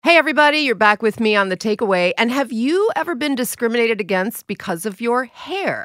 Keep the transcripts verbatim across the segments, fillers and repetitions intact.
Hey, everybody, you're back with me on The Takeaway. And have you ever been discriminated against because of your hair?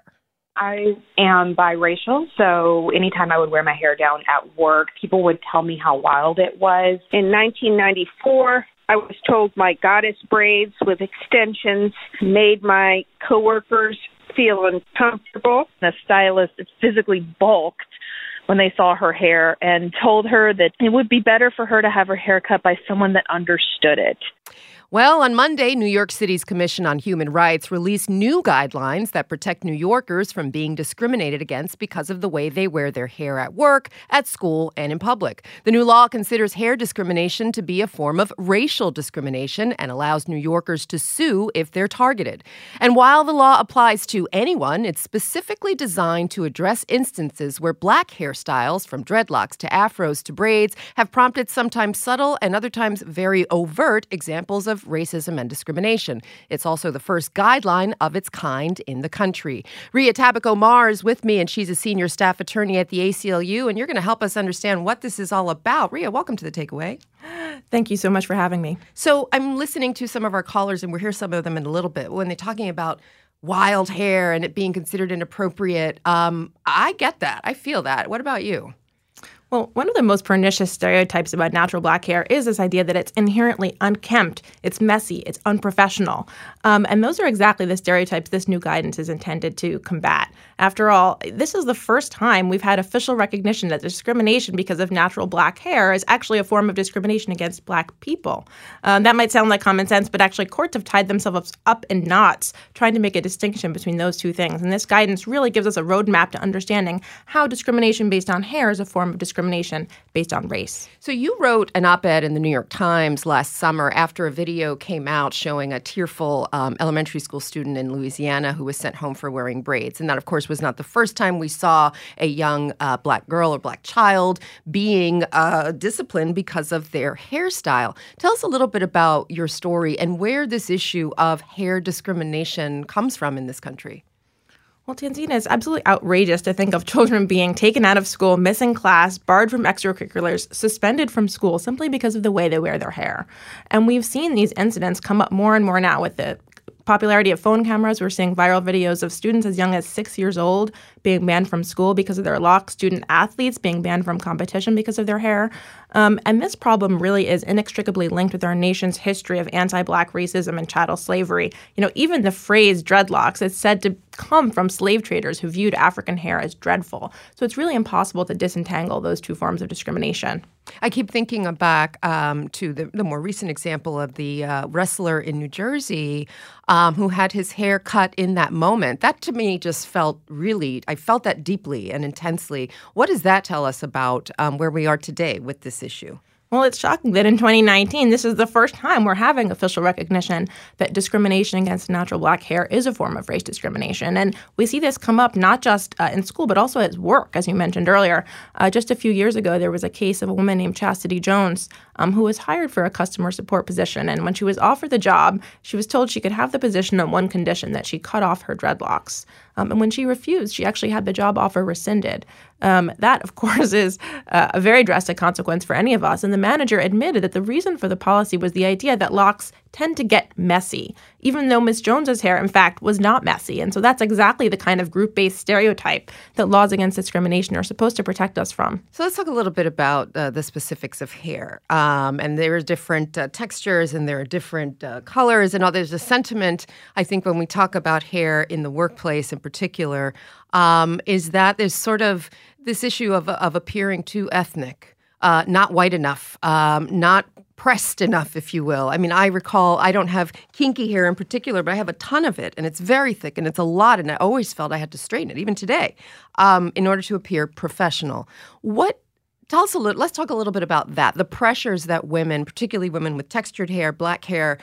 I am biracial, so anytime I would wear my hair down at work, people would tell me how wild it was. In nineteen ninety-four, I was told my goddess braids with extensions made my coworkers feel uncomfortable. The stylist physically balked when they saw her hair and told her that it would be better for her to have her hair cut by someone that understood it. Well, on Monday, New York City's Commission on Human Rights released new guidelines that protect New Yorkers from being discriminated against because of the way they wear their hair at work, at school, and in public. The new law considers hair discrimination to be a form of racial discrimination and allows New Yorkers to sue if they're targeted. And while the law applies to anyone, it's specifically designed to address instances where black hairstyles, from dreadlocks to afros to braids, have prompted sometimes subtle and other times very overt examples of racism and discrimination. It's also the first guideline of its kind in the country. Ria Tabaco-Marr is with me, and she's a senior staff attorney at the A C L U, and you're going to help us understand what this is all about. Ria, welcome to The Takeaway. Thank you so much for having me. So I'm listening to some of our callers, and we'll hear some of them in a little bit, when they're talking about wild hair and it being considered inappropriate. Um, I get that. I feel that. What about you? Well, one of the most pernicious stereotypes about natural black hair is this idea that it's inherently unkempt, it's messy, it's unprofessional. Um, and those are exactly the stereotypes this new guidance is intended to combat. After all, this is the first time we've had official recognition that discrimination because of natural black hair is actually a form of discrimination against black people. Um, that might sound like common sense, but actually courts have tied themselves up in knots trying to make a distinction between those two things. And this guidance really gives us a roadmap to understanding how discrimination based on hair is a form of discrimination discrimination based on race. So you wrote an op-ed in the New York Times last summer after a video came out showing a tearful um, elementary school student in Louisiana who was sent home for wearing braids. And that, of course, was not the first time we saw a young uh, black girl or black child being uh, disciplined because of their hairstyle. Tell us a little bit about your story and where this issue of hair discrimination comes from in this country. Well, Tanzina, it's absolutely outrageous to think of children being taken out of school, missing class, barred from extracurriculars, suspended from school simply because of the way they wear their hair. And we've seen these incidents come up more and more now with the popularity of phone cameras. We're seeing viral videos of students as young as six years old being banned from school because of their locks, student athletes being banned from competition because of their hair. Um, and this problem really is inextricably linked with our nation's history of anti-black racism and chattel slavery. You know, even the phrase dreadlocks is said to come from slave traders who viewed African hair as dreadful. So it's really impossible to disentangle those two forms of discrimination. I keep thinking back um, to the, the more recent example of the uh, wrestler in New Jersey um, who had his hair cut in that moment. That to me just felt really, I felt that deeply and intensely. What does that tell us about um, where we are today with this issue? Well, it's shocking that in twenty nineteen, this is the first time we're having official recognition that discrimination against natural black hair is a form of race discrimination. And we see this come up not just uh, in school, but also at work, as you mentioned earlier. Uh, just a few years ago, there was a case of a woman named Chastity Jones um, who was hired for a customer support position. And when she was offered the job, she was told she could have the position on one condition, that she cut off her dreadlocks. Um, and when she refused, she actually had the job offer rescinded. Um, that, of course, is uh, a very drastic consequence for any of us. And the manager admitted that the reason for the policy was the idea that locks tend to get messy, even though Miz Jones's hair, in fact, was not messy. And so that's exactly the kind of group-based stereotype that laws against discrimination are supposed to protect us from. So let's talk a little bit about uh, the specifics of hair. Um, and there are different uh, textures and there are different uh, colors and all. There's a sentiment, I think, when we talk about hair in the workplace in particular, um, is that there's sort of this issue of, of appearing too ethnic, uh, not white enough, um, not pressed enough, if you will. I mean, I recall, I don't have kinky hair in particular, but I have a ton of it, and it's very thick, and it's a lot, and I always felt I had to straighten it, even today, um, in order to appear professional. What, tell us a little, let's talk a little bit about that, the pressures that women, particularly women with textured hair, black hair,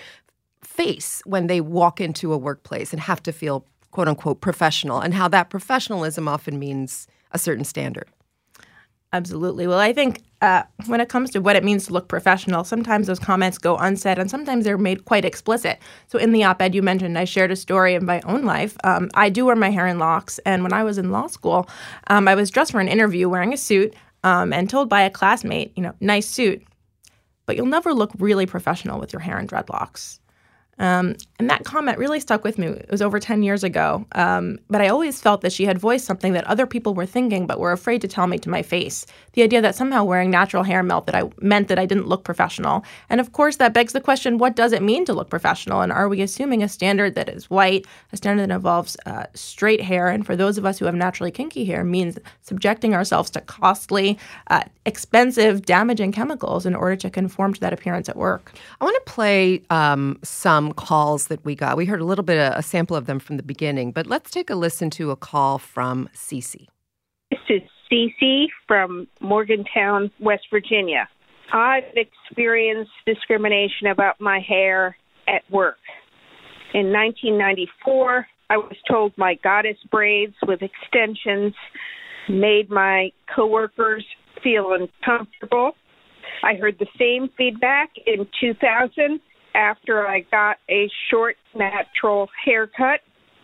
face when they walk into a workplace and have to feel, quote unquote, professional, and how that professionalism often means a certain standard. Absolutely. Well, I think uh, when it comes to what it means to look professional, sometimes those comments go unsaid and sometimes they're made quite explicit. So in the op-ed you mentioned, I shared a story in my own life. Um, I do wear my hair in locks. And when I was in law school, um, I was dressed for an interview wearing a suit um, and told by a classmate, you know, nice suit. but you'll never look really professional with your hair in dreadlocks. Um, and that comment really stuck with me. It was over ten years ago. Um, but I always felt that she had voiced something that other people were thinking but were afraid to tell me to my face. The idea that somehow wearing natural hair meant that I meant that I didn't look professional. And of course, that begs the question, what does it mean to look professional? And are we assuming a standard that is white, a standard that involves uh, straight hair, and for those of us who have naturally kinky hair, means subjecting ourselves to costly, uh, expensive, damaging chemicals in order to conform to that appearance at work? I want to play um, some calls that we got. We heard a little bit of a sample of them from the beginning, but let's take a listen to a call from Cece. This is Cece from Morgantown, West Virginia. I've experienced discrimination about my hair at work. In nineteen ninety-four, I was told my goddess braids with extensions made my coworkers feel uncomfortable. I heard the same feedback in two thousand after I got a short, natural haircut.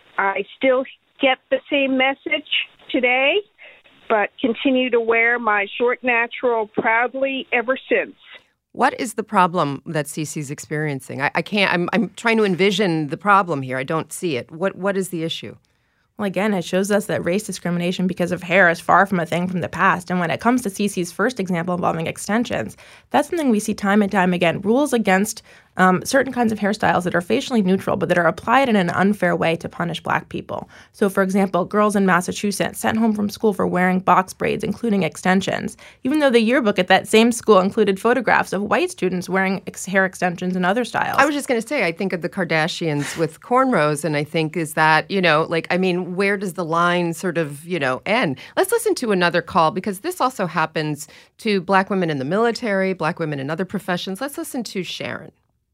I still get the same message today, but continue to wear my short, natural proudly ever since. What is the problem that Cece's experiencing? I, I can't, I'm, I'm trying to envision the problem here. I don't see it. What What is the issue? Well, again, it shows us that race discrimination because of hair is far from a thing from the past. And when it comes to Cece's first example involving extensions, that's something we see time and time again. Rules against um, certain kinds of hairstyles that are facially neutral, but that are applied in an unfair way to punish Black people. So, for example, girls in Massachusetts sent home from school for wearing box braids, including extensions, even though the yearbook at that same school included photographs of white students wearing ex- hair extensions and other styles. I was just going to say, I think of the Kardashians with cornrows, and I think is that, you know, like, I mean, where does the line sort of, you know, end? Let's listen to another call, because this also happens to Black women in the military, Black women in other professions. Let's listen to Sharon.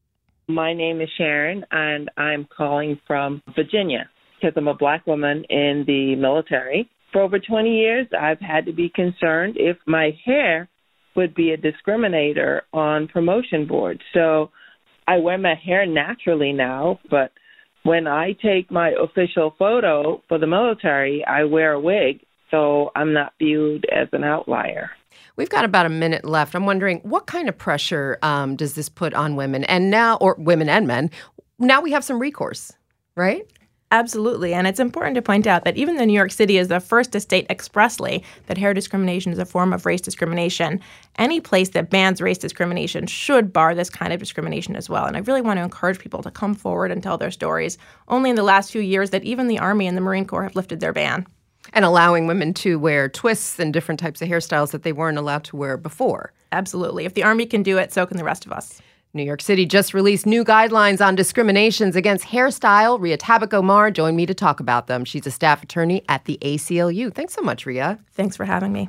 My name is Sharon, and I'm calling from Virginia because I'm a Black woman in the military. For over twenty years, I've had to be concerned if my hair would be a discriminator on promotion boards. So I wear my hair naturally now, but when I take my official photo for the military, I wear a wig, so I'm not viewed as an outlier. We've got about a minute left. I'm wondering, what kind of pressure um, does this put on women? And now, or women and men, now we have some recourse, right? Absolutely. And it's important to point out that even though New York City is the first to state expressly that hair discrimination is a form of race discrimination, any place that bans race discrimination should bar this kind of discrimination as well. And I really want to encourage people to come forward and tell their stories. Only in the last few years that even the Army and the Marine Corps have lifted their ban. And allowing women to wear twists and different types of hairstyles that they weren't allowed to wear before. Absolutely. If the Army can do it, so can the rest of us. New York City just released new guidelines on discriminations against hairstyle. Ria Tabak-Omar joined me to talk about them. She's a staff attorney at the A C L U. Thanks so much, Ria. Thanks for having me.